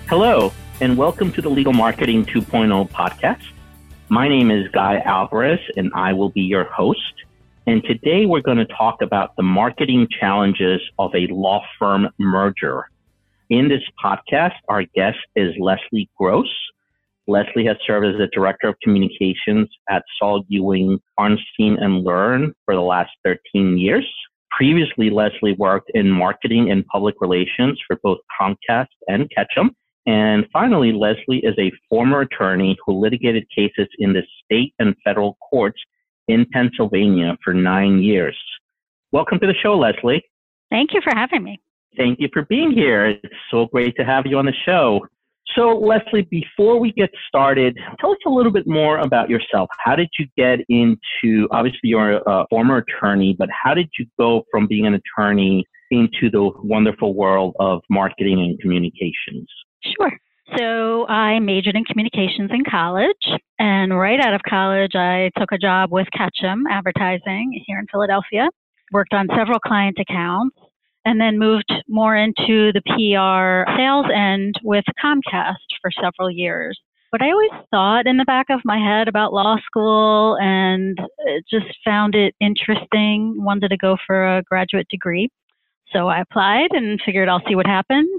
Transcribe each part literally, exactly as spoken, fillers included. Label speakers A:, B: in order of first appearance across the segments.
A: Hello, and welcome to the Legal Marketing two point oh podcast. My name is Guy Alvarez, and I will be your host. And today we're going to talk about the marketing challenges of a law firm merger. In this podcast, our guest is Leslie Gross. Leslie has served as the Director of Communications at Saul Ewing, Arnstein and Learn for the last thirteen years. Previously, Leslie worked in marketing and public relations for both Comcast and Ketchum. And finally, Leslie is a former attorney who litigated cases in the state and federal courts in Pennsylvania for nine years. Welcome to the show, Leslie.
B: Thank you for having me.
A: Thank you for being here. It's so great to have you on the show. So, Leslie, before we get started, tell us a little bit more about yourself. How did you get into, obviously you're a former attorney, but how did you go from being an attorney into the wonderful world of marketing and communications?
B: Sure. So I majored in communications in college, and right out of college, I took a job with Ketchum Advertising here in Philadelphia, worked on several client accounts, and then moved more into the P R sales end with Comcast for several years. But I always thought in the back of my head about law school and just found it interesting, wanted to go for a graduate degree. So I applied and figured I'll see what happens.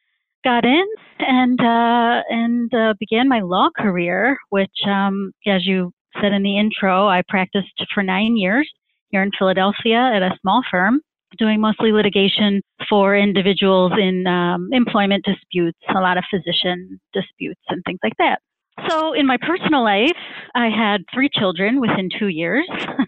B: Got in and uh, and uh, began my law career, which, um, as you said in the intro, I practiced for nine years here in Philadelphia at a small firm, doing mostly litigation for individuals in um, employment disputes, a lot of physician disputes and things like that. So in my personal life, I had three children within two years.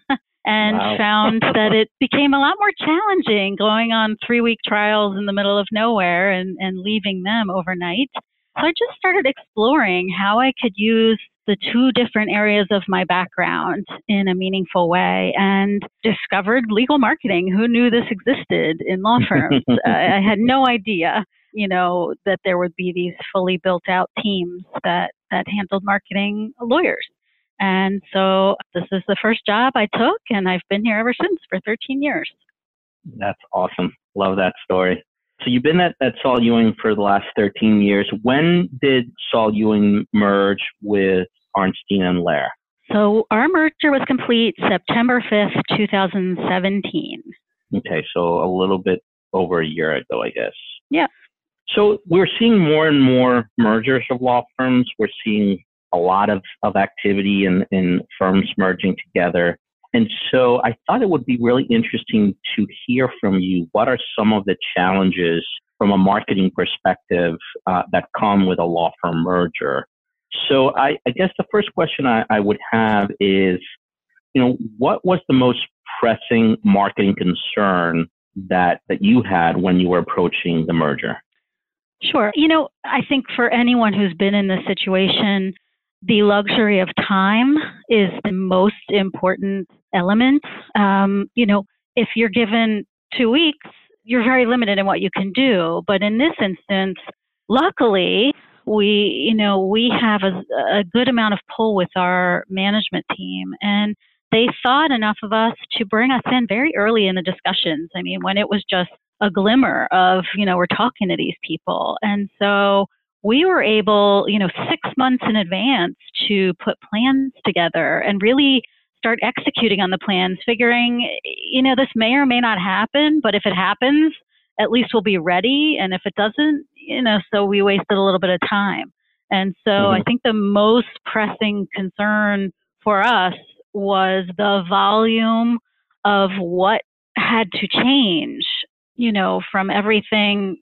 B: And
A: Wow.
B: found that it became a lot more challenging going on three-week trials in the middle of nowhere and, and leaving them overnight. So I just started exploring how I could use the two different areas of my background in a meaningful way and discovered legal marketing. Who knew this existed in law firms? I, I had no idea, you know, that there would be these fully built-out teams that, that handled marketing lawyers. And so this is the first job I took, and I've been here ever since for thirteen years.
A: That's awesome. Love that story. So you've been at, at Saul Ewing for the last thirteen years. When did Saul Ewing merge with Arnstein and Lehr?
B: So our merger was complete September fifth, twenty seventeen.
A: Okay, so a little bit over a year ago, I guess.
B: Yeah.
A: So we're seeing more and more mergers of law firms. We're seeing a lot of, of activity in, in firms merging together. And so I thought it would be really interesting to hear from you. What are some of the challenges from a marketing perspective uh, that come with a law firm merger? So I, I guess the first question I, I would have is, you know, what was the most pressing marketing concern that, that you had when you were approaching the merger?
B: Sure. You know, I think for anyone who's been in this situation, the luxury of time is the most important element. Um, you know, if you're given two weeks, you're very limited in what you can do. But in this instance, luckily, we, you know, we have a, a good amount of pull with our management team, and they thought enough of us to bring us in very early in the discussions. I mean, when it was just a glimmer of, you know, we're talking to these people. And so we were able, you know, six months in advance to put plans together and really start executing on the plans, figuring, you know, this may or may not happen, but if it happens, at least we'll be ready. And if it doesn't, you know, so we wasted a little bit of time. And so mm-hmm. I think the most pressing concern for us was the volume of what had to change, you know, from everything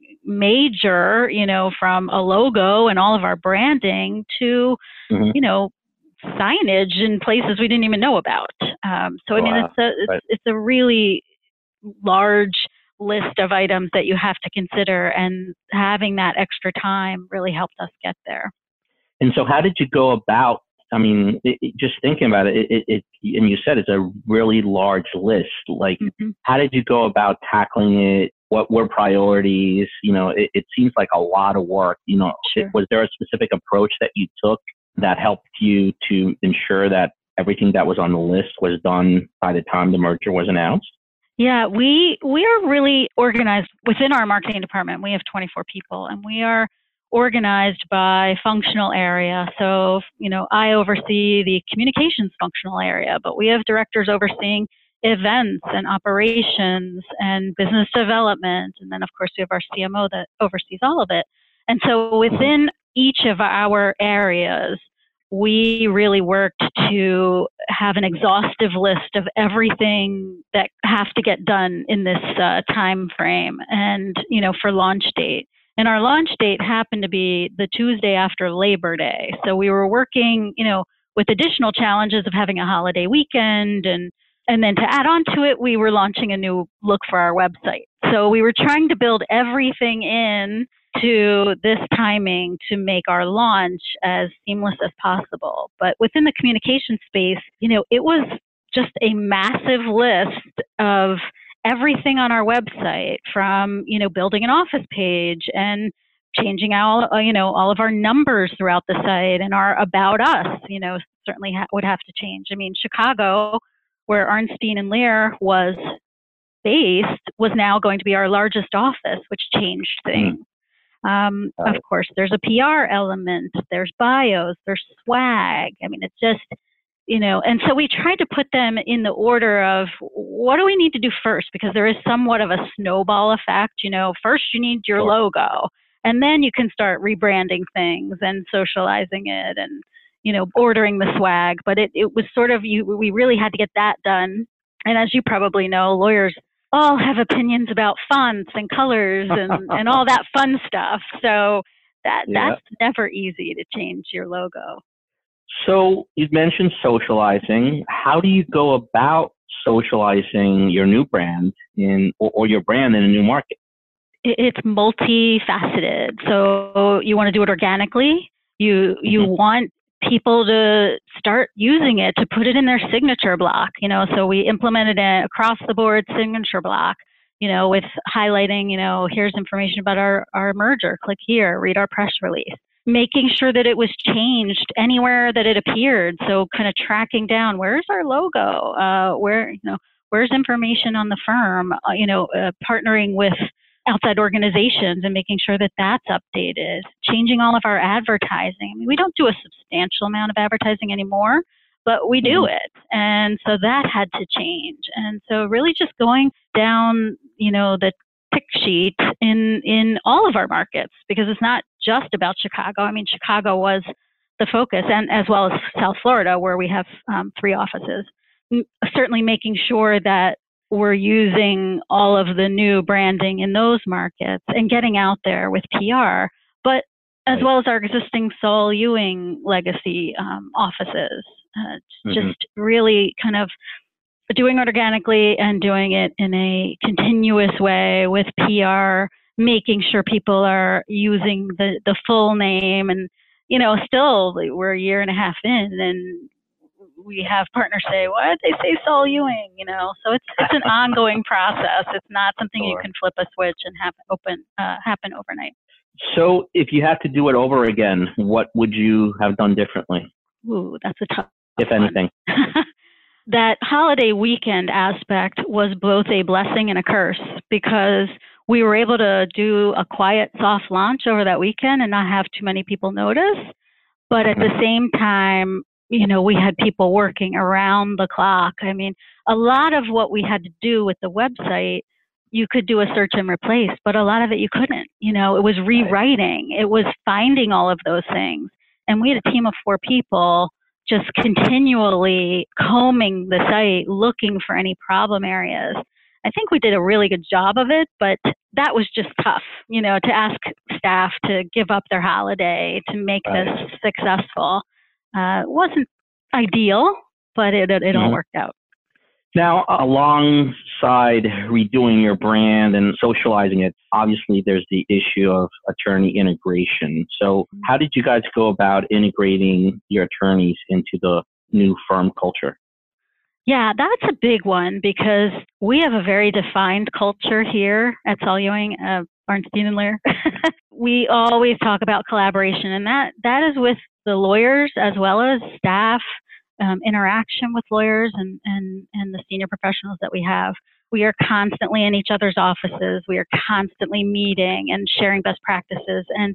B: major, you know, from a logo and all of our branding to, mm-hmm. you know, signage in places we didn't even know about. Um, so, I mean, wow. it's a, it's, right. it's a really large list of items that you have to consider, and having that extra time really helped us get there.
A: And so how did you go about, I mean, it, it, just thinking about it, it, it, and you said it's a really large list. Like, mm-hmm. how did you go about tackling it? What were priorities? You know, it, it seems like a lot of work. You know,
B: sure.
A: it, was there a specific approach that you took that helped you to ensure that everything that was on the list was done by the time the merger was announced?
B: Yeah, we we are really organized within our marketing department. We have twenty-four people, and we are organized by functional area. So, you know, I oversee the communications functional area, but we have directors overseeing events and operations and business development. And then, of course, we have our C M O that oversees all of it. And so within each of our areas, we really worked to have an exhaustive list of everything that have to get done in this uh, time frame and, you know, for launch date. And our launch date happened to be the Tuesday after Labor Day. So we were working, you know, with additional challenges of having a holiday weekend. And, and then to add on to it, we were launching a new look for our website. So we were trying to build everything in to this timing to make our launch as seamless as possible. But within the communication space, you know, it was just a massive list of everything on our website, from, you know, building an office page and changing out, uh, you know, all of our numbers throughout the site, and our about us, you know, certainly ha- would have to change. I mean, Chicago, where Arnstein and Lear was based, was now going to be our largest office, which changed things. Mm. Um, of course, there's a P R element, there's bios, there's swag. I mean, it's just, you know, and so we tried to put them in the order of what do we need to do first, because there is somewhat of a snowball effect. You know, first you need your logo, and then you can start rebranding things and socializing it and, you know, ordering the swag. But it, it was sort of, you, we really had to get that done. And as you probably know, lawyers all have opinions about fonts and colors and, and all that fun stuff. So that yeah. that's never easy to change your logo.
A: So you've mentioned socializing. How do you go about socializing your new brand in, or, or your brand in a new market?
B: It's multifaceted. So you want to do it organically. You you mm-hmm. want people to start using it, to put it in their signature block, you know, so we implemented an across the board signature block, you know, with highlighting, you know, here's information about our, our merger, click here, read our press release, making sure that it was changed anywhere that it appeared. So kind of tracking down, where's our logo, uh, where, you know, where's information on the firm, uh, you know, uh, partnering with outside organizations and making sure that that's updated, changing all of our advertising. I mean, we don't do a substantial amount of advertising anymore, but we do it. And so that had to change. And so really just going down, you know, the pick sheet in, in all of our markets, because it's not just about Chicago. I mean, Chicago was the focus, and as well as South Florida, where we have um, three offices. Certainly making sure that we're using all of the new branding in those markets and getting out there with P R, but as well as our existing Saul Ewing legacy um, offices, uh, mm-hmm. just really kind of doing it organically and doing it in a continuous way with P R, making sure people are using the, the full name. And, you know, still we're a year and a half in, and we have partners say, what? They say Saul Ewing, you know, so it's it's an ongoing process. It's not something sure. you can flip a switch and have open uh, happen overnight.
A: So if you had to do it over again, what would you have done differently?
B: Ooh, that's a tough
A: If
B: one.
A: anything.
B: That holiday weekend aspect was both a blessing and a curse, because we were able to do a quiet, soft launch over that weekend and not have too many people notice. But at the same time, you know, we had people working around the clock. I mean, a lot of what we had to do with the website, you could do a search and replace, but a lot of it you couldn't. You know, it was rewriting. It was finding all of those things. And we had a team of four people just continually combing the site, looking for any problem areas. I think we did a really good job of it, but that was just tough, you know, to ask staff to give up their holiday to make right. this successful. Uh, it wasn't ideal, but it, it, it all mm-hmm. worked out.
A: Now, alongside redoing your brand and socializing it, obviously there's the issue of attorney integration. So how did you guys go about integrating your attorneys into the new firm culture?
B: Yeah, that's a big one, because we have a very defined culture here at Saul Ewing, uh, Arnstein and Lear. We always talk about collaboration, and that, that is with the lawyers as well as staff, um, interaction with lawyers and, and, and the senior professionals that we have. We are constantly in each other's offices. We are constantly meeting and sharing best practices. And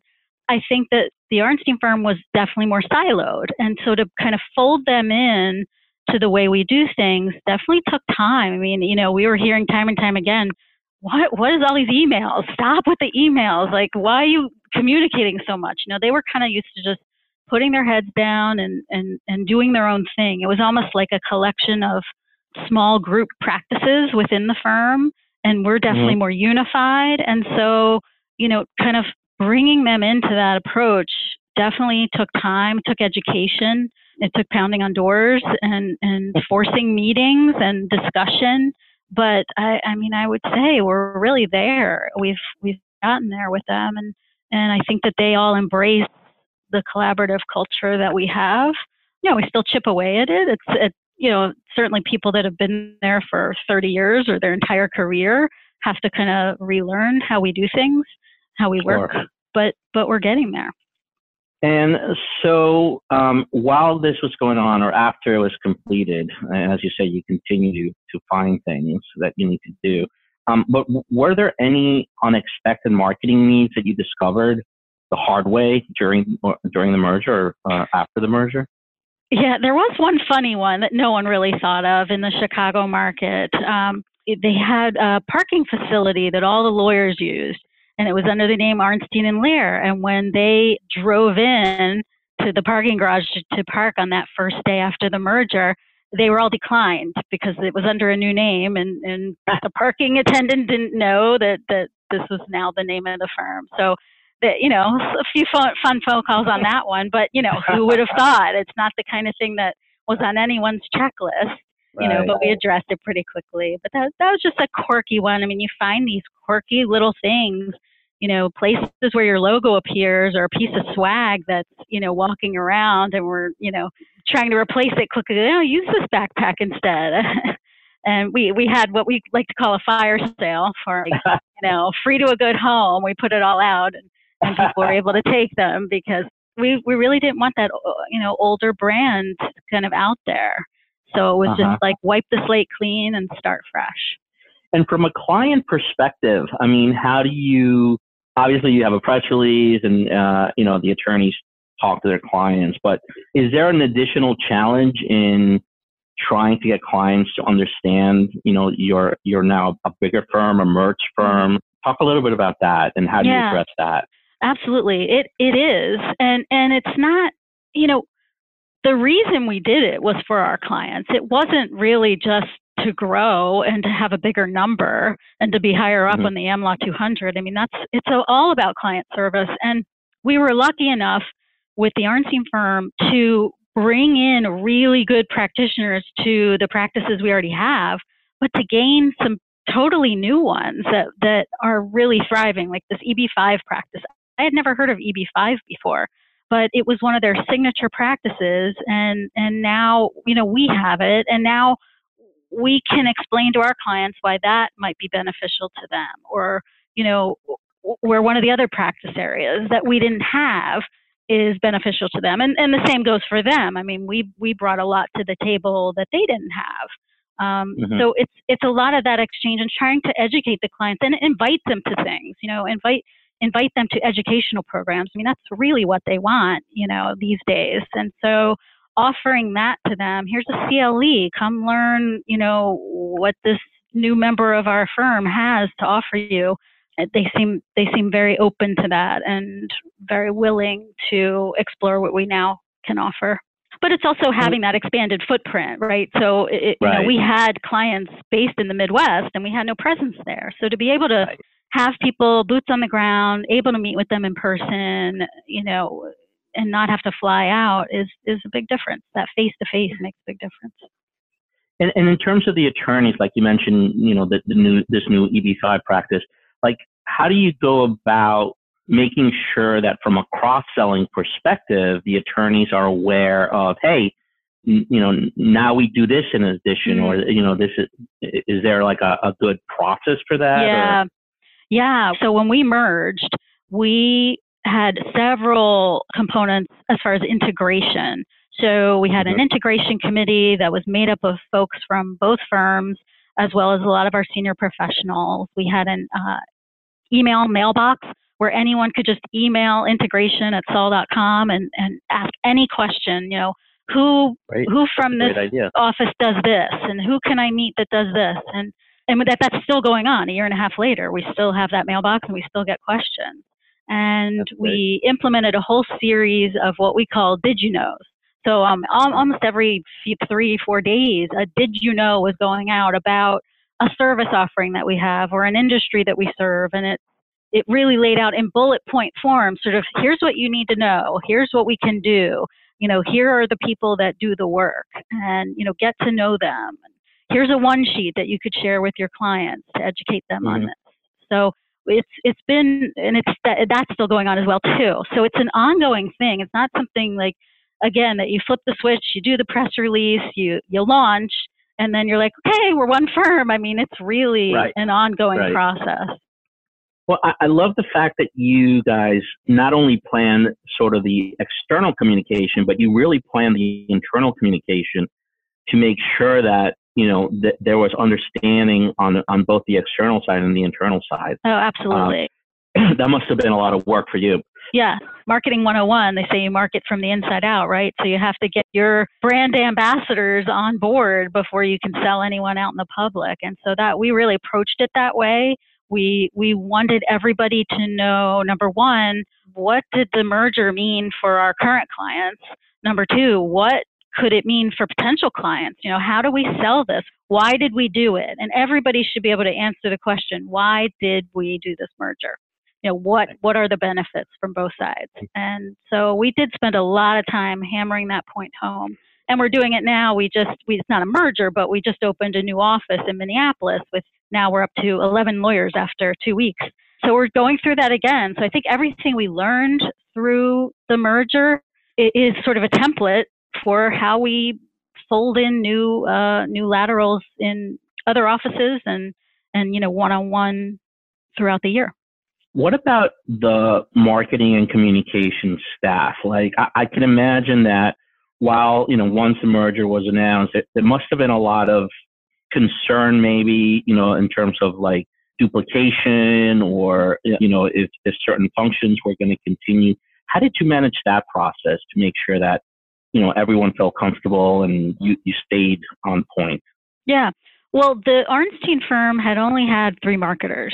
B: I think that the Arnstein firm was definitely more siloed. And so to kind of fold them in to the way we do things definitely took time. I mean, you know, we were hearing time and time again, what, what is all these emails? Stop with the emails. Like, why are you communicating so much? You know, they were kind of used to just putting their heads down and, and, and doing their own thing. It was almost like a collection of small group practices within the firm. And we're definitely mm-hmm. more unified. And so, you know, kind of bringing them into that approach definitely took time, took education. It took pounding on doors and, and forcing meetings and discussion. But I, I mean, I would say we're really there. We've we've gotten there with them, and and I think that they all embrace the collaborative culture that we have. You know, we still chip away at it. It's it, you know, certainly people that have been there for thirty years or their entire career have to kind of relearn how we do things, how we work. Sure. But but we're getting there.
A: And so um, while this was going on, or after it was completed, and as you say, you continue to, to find things that you need to do. Um, but w- were there any unexpected marketing needs that you discovered the hard way during or during the merger or uh, after the merger?
B: Yeah, there was one funny one that no one really thought of in the Chicago market. Um, they had a parking facility that all the lawyers used, and it was under the name Arnstein and Lehr. And when they drove in to the parking garage to, to park on that first day after the merger, they were all declined because it was under a new name, and, and the parking attendant didn't know that, that this was now the name of the firm. So, that, you know, a few fun, fun phone calls on that one, but, you know, who would have thought? It's not the kind of thing that was on anyone's checklist, you know, right. But we addressed it pretty quickly. But that, that was just a quirky one. I mean, you find these quirky little things, you know, places where your logo appears or a piece of swag that's, you know, walking around and we're, you know, trying to replace it quickly. Oh, use this backpack instead. And we, we had what we like to call a fire sale for, you know, free to a good home. We put it all out and, and people were able to take them because we, we really didn't want that, you know, older brand kind of out there. So it was uh-huh. just like wipe the slate clean and start fresh.
A: And from a client perspective, I mean, how do you, obviously you have a press release and, uh, you know, the attorneys talk to their clients, but is there an additional challenge in trying to get clients to understand, you know, you're, you're now a bigger firm, a merged firm? Talk a little bit about that and how do yeah, you address that?
B: Absolutely. It, it is. And, and it's not, you know, the reason we did it was for our clients. It wasn't really just to grow and to have a bigger number and to be higher up mm-hmm. on the Am Law two hundred. I mean, that's, it's all about client service. And we were lucky enough with the Arnstein firm to bring in really good practitioners to the practices we already have, but to gain some totally new ones that, that are really thriving, like this E B five practice. I had never heard of E B five before, but it was one of their signature practices. And, and now, you know, we have it. And now we can explain to our clients why that might be beneficial to them, or, you know, where one of the other practice areas that we didn't have is beneficial to them. And, and the same goes for them. I mean, we, we brought a lot to the table that they didn't have. Um, mm-hmm. So it's, it's a lot of that exchange and trying to educate the clients and invite them to things, you know, invite, invite them to educational programs. I mean, that's really what they want, you know, these days. And so offering that to them, here's a C L E, come learn, you know, what this new member of our firm has to offer you. They seem, they seem very open to that and very willing to explore what we now can offer. But it's also having that expanded footprint, right? So it, right. you know, we had clients based in the Midwest and we had no presence there. So to be able to right. have people boots on the ground, able to meet with them in person, you know, and not have to fly out is, is a big difference. That face-to-face makes a big difference.
A: And, and in terms of the attorneys, like you mentioned, you know, the, the new, this new E B five practice, like how do you go about making sure that from a cross-selling perspective, the attorneys are aware of, hey, you know, now we do this in addition, mm-hmm. or, you know, this is, is there like a, a good process for that?
B: Yeah.
A: Or?
B: Yeah. So when we merged, we had several components as far as integration. So we had mm-hmm. an integration committee that was made up of folks from both firms, as well as a lot of our senior professionals. We had an uh, email mailbox where anyone could just email integration at sol dot com and, and ask any question, you know, who
A: Right.
B: who from
A: That's a
B: this
A: great idea.
B: office does this, and who can I meet that does this, and and that that's still going on a year and a half later. We still have that mailbox, and we still get questions. And we implemented a whole series of what we call did you knows. So um, almost every few, three, four days, a did you know was going out about a service offering that we have or an industry that we serve, and it it really laid out in bullet point form, sort of here's what you need to know, here's what we can do, you know, here are the people that do the work, and you know, get to know them. Here's a one sheet that you could share with your clients to educate them mm-hmm. on this. So it's it's been, and it's that's still going on as well too. So it's an ongoing thing. It's not something like, again, that you flip the switch, you do the press release, you you launch, and then you're like, okay, we're one firm. I mean, it's really right. an ongoing right. process.
A: Well, I, I love the fact that you guys not only plan sort of the external communication, but you really plan the internal communication to make sure that, you know, that there was understanding on on both the external side and the internal side.
B: Oh, absolutely.
A: Uh, that must have been a lot of work for you.
B: Yeah. Marketing one oh one, they say you market from the inside out, right? So you have to get your brand ambassadors on board before you can sell anyone out in the public. And so that we really approached it that way. We we wanted everybody to know, number one, what did the merger mean for our current clients? Number two, what could it mean for potential clients? You know, how do we sell this? Why did we do it? And everybody should be able to answer the question, why did we do this merger? You know, what what are the benefits from both sides? And so we did spend a lot of time hammering that point home. And we're doing it now. We just, we, it's not a merger, but we just opened a new office in Minneapolis with, now we're up to eleven lawyers after two weeks. So we're going through that again. So I think everything we learned through the merger is sort of a template for how we fold in new, uh, new laterals in other offices and, and, you know, one-on-one throughout the year.
A: What about the marketing and communication staff? Like, I, I can imagine that while, you know, once the merger was announced, it, there must have been a lot of concern maybe, you know, in terms of like duplication or, you know, if, if certain functions were going to continue. How did you manage that process to make sure that, you know, everyone felt comfortable and you, you stayed on point?
B: Yeah. Well, the Arnstein firm had only had three marketers.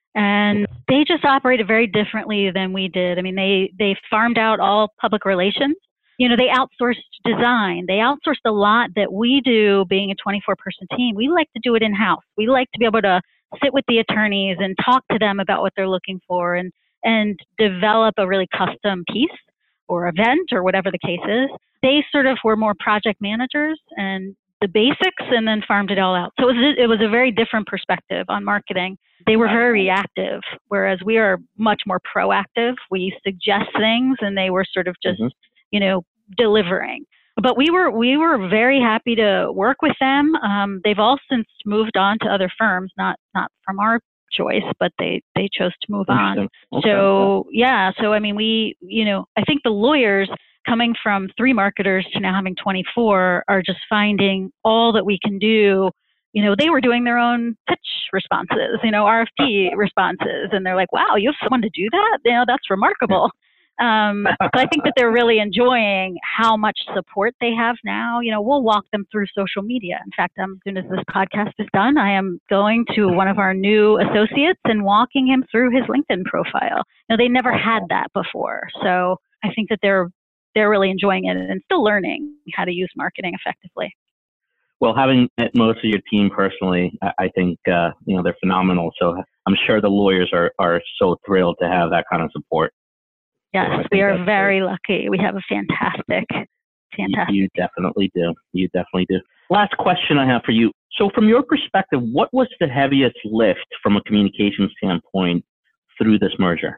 B: And they just operated very differently than we did. I mean, they, they farmed out all public relations. You know, they outsourced design. They outsourced a lot that we do being a twenty-four person team. We like to do it in-house. We like to be able to sit with the attorneys and talk to them about what they're looking for and, and develop a really custom piece or event or whatever the case is. They sort of were more project managers and the basics and then farmed it all out. So it was, it was a very different perspective on marketing. They were very reactive, whereas we are much more proactive. We suggest things and they were sort of just, mm-hmm. you know, delivering. But we were we were very happy to work with them. Um, they've all since moved on to other firms, not not from our choice, but they, they chose to move on. Okay. So yeah, so I mean, we, you know, I think the lawyers coming from three marketers to now having twenty-four are just finding all that we can do. You know, they were doing their own pitch responses, you know, R F P responses, and they're like, wow, you have someone to do that? You know, that's remarkable. Um, so I think that they're really enjoying how much support they have now. You know, we'll walk them through social media. In fact, um, as soon as this podcast is done, I am going to one of our new associates and walking him through his LinkedIn profile. You know, they never had that before. So I think that they're they're really enjoying it and still learning how to use marketing effectively.
A: Well, having met most of your team personally, I, I think, uh, you know, they're phenomenal. So I'm sure the lawyers are, are so thrilled to have that kind of support.
B: Yes, so we are very great. Lucky. We have a fantastic, fantastic.
A: You, you definitely do. You definitely do. Last question I have for you. So from your perspective, what was the heaviest lift from a communication standpoint through this merger?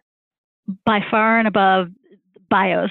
B: By far and above bios.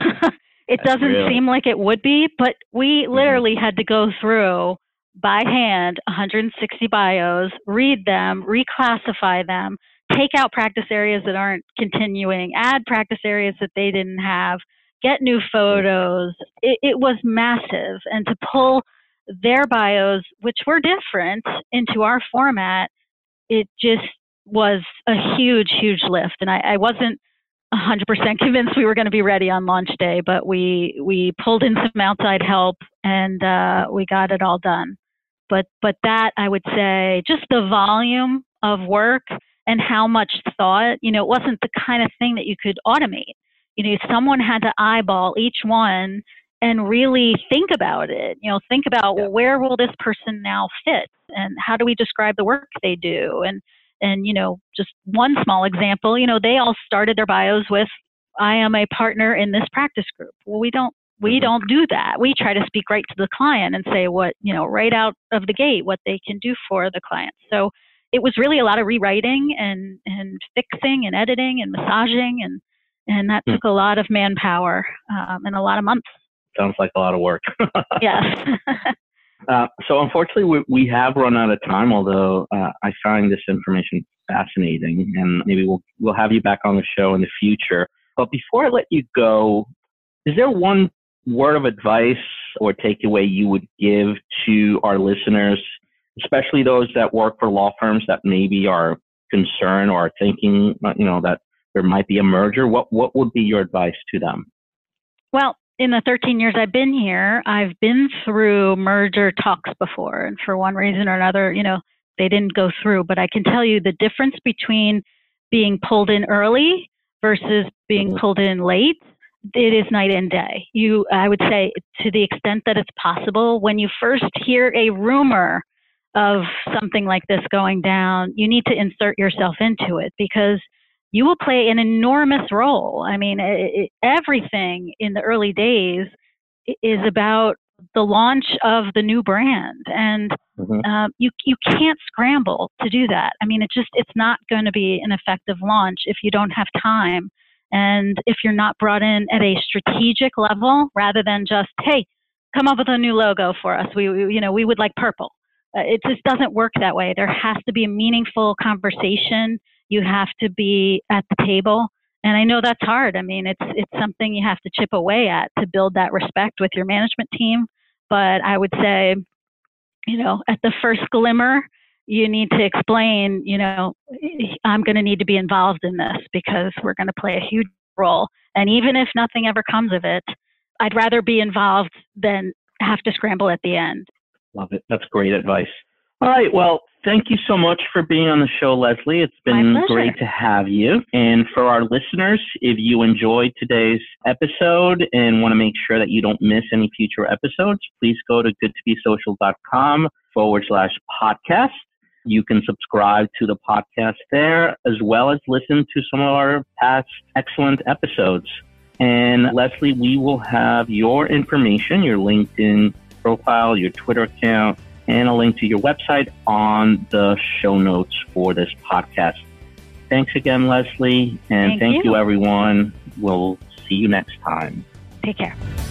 B: It That's doesn't really. seem like it would be, but we literally mm-hmm. had to go through by hand one hundred sixty bios, read them, reclassify them, take out practice areas that aren't continuing, add practice areas that they didn't have, get new photos. It, it was massive. And to pull their bios, which were different, into our format, it just was a huge, huge lift. And I, I wasn't one hundred percent convinced we were going to be ready on launch day, but we we pulled in some outside help and uh, we got it all done. But but that, I would say, just the volume of work and how much thought, you know, it wasn't the kind of thing that you could automate. You know, someone had to eyeball each one and really think about it. You know, think about, well, where will this person now fit, and how do we describe the work they do? And and you know, just one small example, you know, they all started their bios with, I am a partner in this practice group. Well, we don't we mm-hmm. don't do that. We try to speak right to the client and say what, you know, right out of the gate, what they can do for the client. So it was really a lot of rewriting and and fixing and editing and massaging, and and that mm. took a lot of manpower um, and a lot of months.
A: Sounds like a lot of work.
B: Yes.
A: uh, so unfortunately, we, we have run out of time, although uh, I find this information fascinating, and maybe we'll we'll have you back on the show in the future. But before I let you go, is there one word of advice or takeaway you would give to our listeners, especially those that work for law firms that maybe are concerned or are thinking, you know, that there might be a merger? What what would be your advice to them?
B: Well, in the thirteen years I've been here, I've been through merger talks before, and for one reason or another, you know, they didn't go through. But I can tell you the difference between being pulled in early versus being pulled in late, it is night and day. You, I would say, to the extent that it's possible, when you first hear a rumor of something like this going down, you need to insert yourself into it, because you will play an enormous role. I mean, it, it, everything in the early days is about the launch of the new brand, and mm-hmm. um, you you can't scramble to do that. I mean, it just it's not going to be an effective launch if you don't have time, and if you're not brought in at a strategic level rather than just, hey, come up with a new logo for us. We, we you know we would like purple. Uh, it just doesn't work that way. There has to be a meaningful conversation. You have to be at the table. And I know that's hard. I mean, it's it's something you have to chip away at to build that respect with your management team. But I would say, you know, at the first glimmer, you need to explain, you know, I'm going to need to be involved in this because we're going to play a huge role. And even if nothing ever comes of it, I'd rather be involved than have to scramble at the end.
A: Love it. That's great advice. All right. Well, thank you so much for being on the show, Leslie. It's been great to have you. And for our listeners, if you enjoyed today's episode and want to make sure that you don't miss any future episodes, please go to goodtobesocial.com forward slash podcast. You can subscribe to the podcast there, as well as listen to some of our past excellent episodes. And Leslie, we will have your information, your LinkedIn profile, your Twitter account, and a link to your website on the show notes for this podcast. Thanks again, Leslie, and thank, thank you. you, everyone. We'll see you next time.
B: Take care.